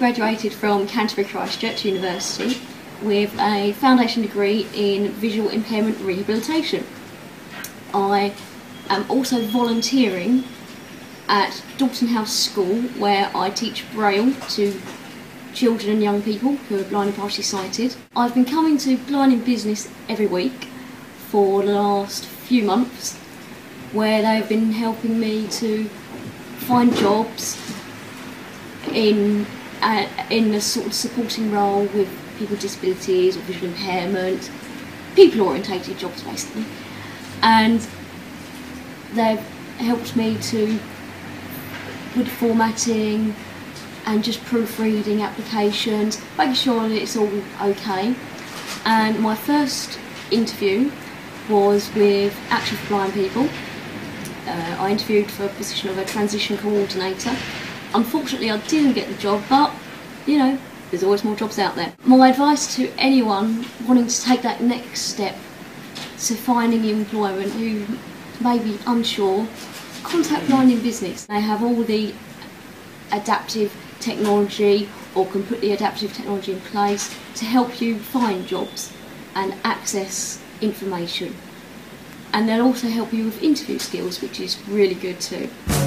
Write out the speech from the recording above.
graduated from Canterbury Christ Church University with a foundation degree in visual impairment rehabilitation. I am also volunteering at Dalton House School, where I teach Braille to children and young people who are blind and partially sighted. I've been coming to Blind in Business every week for the last few months, where they've been helping me to find jobs in a sort of supporting role with people with disabilities or visual impairment, people-orientated jobs basically. And they've helped me to with formatting and just proofreading applications, making sure that it's all okay. And my first interview was with Action for Blind People. I interviewed for a position of a transition coordinator. Unfortunately, I didn't get the job, but you know, there's always more jobs out there. My advice to anyone wanting to take that next step to finding employment who may be unsure, contact Blind in Business. They have all the adaptive technology, or can put the adaptive technology in place to help you find jobs and access information. And they'll also help you with interview skills, which is really good too.